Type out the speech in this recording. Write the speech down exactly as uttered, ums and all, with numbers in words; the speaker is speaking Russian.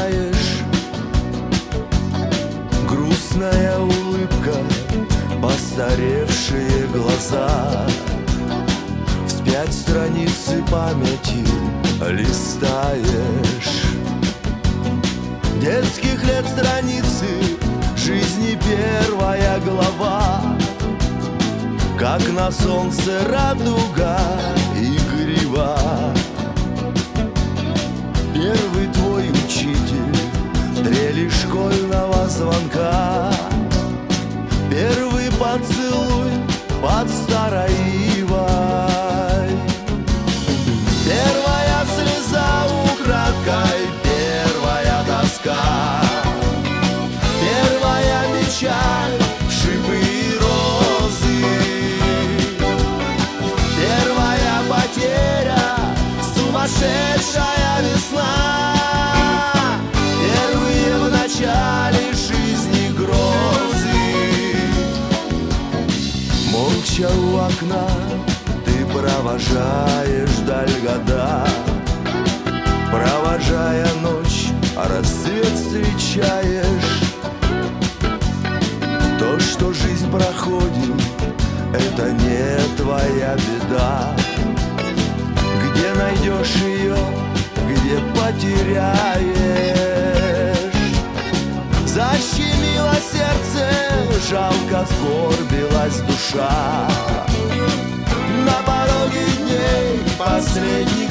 встречаешь. Грустная улыбка, постаревшие глаза. Вспять страницы памяти листаешь. Детских лет страницы жизни первая глава. Как на солнце радуга игрива. Первый твой учитель, трели школьного звонка. Первый поцелуй под старой ивой. Первая слеза украдкой, первая тоска. Первая печаль, шипы и розы. Первая потеря, сумасшедшая весна. Первые в начале жизни грозы. Молча у окна ты провожаешь даль года. Провожая ночь, а рассвет встречаешь. То, что жизнь проходит, это не твоя беда. Где найдешь ее, где потеряешь. Защемило сердце, жалко сгорбилась душа. На пороге дней последний